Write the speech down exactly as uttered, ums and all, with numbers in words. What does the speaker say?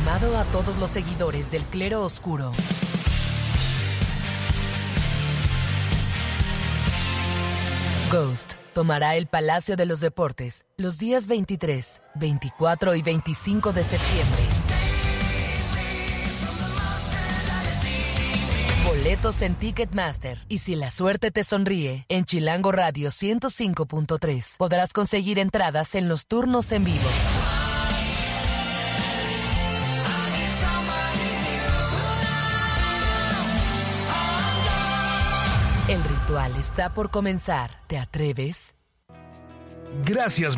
llamado a todos los seguidores del clero oscuro. Ghost tomará el Palacio de los Deportes los días veintitrés, veinticuatro y veinticinco de septiembre. Boletos en Ticketmaster. Y si la suerte te sonríe, en Chilango Radio ciento cinco punto tres podrás conseguir entradas en los turnos en vivo. El ritual está por comenzar. ¿Te atreves? Gracias.